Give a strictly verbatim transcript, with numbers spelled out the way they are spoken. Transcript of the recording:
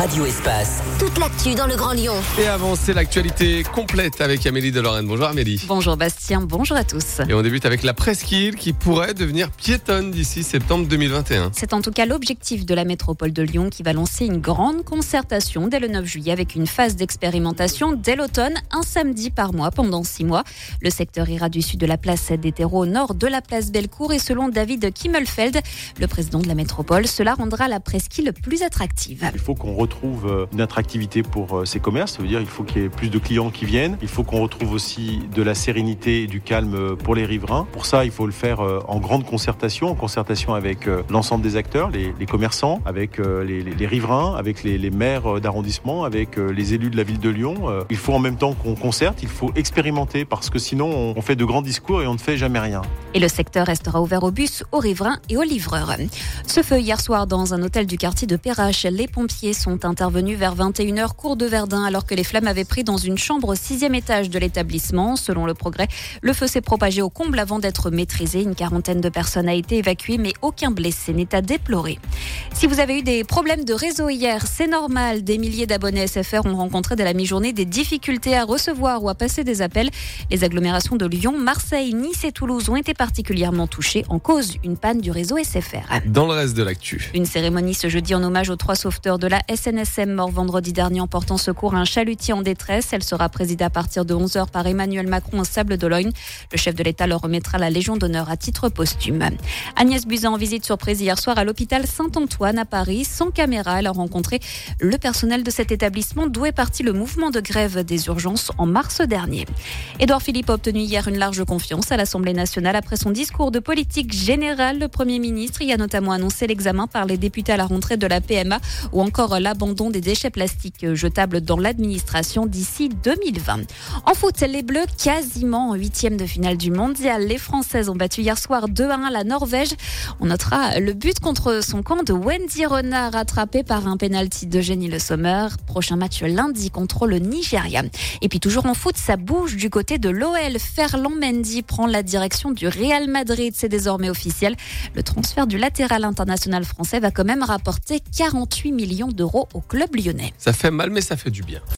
Radio Espace. Toute l'actu dans le Grand Lyon. Et avant, c'est l'actualité complète avec Amélie de Lorraine. Bonjour Amélie. Bonjour Bastien, bonjour à tous. Et on débute avec la presqu'île qui pourrait devenir piétonne d'ici septembre deux mille vingt et un. C'est en tout cas l'objectif de la métropole de Lyon qui va lancer une grande concertation dès le neuf juillet avec une phase d'expérimentation dès l'automne, un samedi par mois pendant six mois. Le secteur ira du sud de la place des terreaux au nord de la place Bellecour et selon David Kimmelfeld, le président de la métropole, cela rendra la presqu'île plus attractive. Il faut qu'on retrouve une attractivité pour ces commerces, ça veut dire qu'il faut qu'il y ait plus de clients qui viennent. Il faut qu'on retrouve aussi de la sérénité et du calme pour les riverains. Pour ça, il faut le faire en grande concertation, en concertation avec l'ensemble des acteurs, les, les commerçants, avec les, les, les riverains, avec les, les maires d'arrondissement, avec les élus de la ville de Lyon. Il faut en même temps qu'on concerte, il faut expérimenter parce que sinon on fait de grands discours et on ne fait jamais rien. Et le secteur restera ouvert aux bus, aux riverains et aux livreurs. Ce feu hier soir dans un hôtel du quartier de Perrache. Les pompiers sont intervenus vers vingt et une heures cours de Verdun alors que les flammes avaient pris dans une chambre au sixième étage de l'établissement. Selon le Progrès, le feu s'est propagé au comble avant d'être maîtrisé. Une quarantaine de personnes a été évacuée mais aucun blessé n'est à déplorer. Si vous avez eu des problèmes de réseau hier, c'est normal. Des milliers d'abonnés S F R ont rencontré dès la mi-journée des difficultés à recevoir ou à passer des appels. Les agglomérations de Lyon, Marseille, Nice et Toulouse ont été particulièrement touchées en cause une panne du réseau S F R. Dans le reste de l'actu. Une cérémonie ce jeudi en hommage aux trois sauveteurs de la S N S M morts vendredi dernier en portant secours à un chalutier en détresse. Elle sera présidée à partir de onze heures par Emmanuel Macron au Sables-d'Olonne. Le chef de l'État leur remettra la Légion d'honneur à titre posthume. Agnès Buzyn en visite surprise hier soir à l'hôpital Saint-Antoine à Paris. Sans caméra, elle a rencontré le personnel de cet établissement d'où est parti le mouvement de grève des urgences en mars dernier. Édouard Philippe a obtenu hier une large confiance à l'Assemblée nationale après son discours de politique générale. Le Premier ministre y a notamment annoncé l'examen par les députés à la rentrée de la P M A ou encore l'abandon des déchets plastiques jetables dans l'administration d'ici deux mille vingt. En foot, les Bleus quasiment en huitième de finale du mondial. Les Françaises ont battu hier soir deux à un la Norvège. On notera le but contre son camp de Wendy Renard rattrapé par un pénalty d'Eugénie Le Sommer. Prochain match lundi contre le Nigeria. Et puis toujours en foot, ça bouge du côté de l'O L. Ferland Mendy prend la direction du Real Madrid. C'est désormais officiel. Le transfert du latéral international français va quand même rapporter quarante-huit millions d'euros au club lyonnais. Ça fait mal mais ça fait du bien.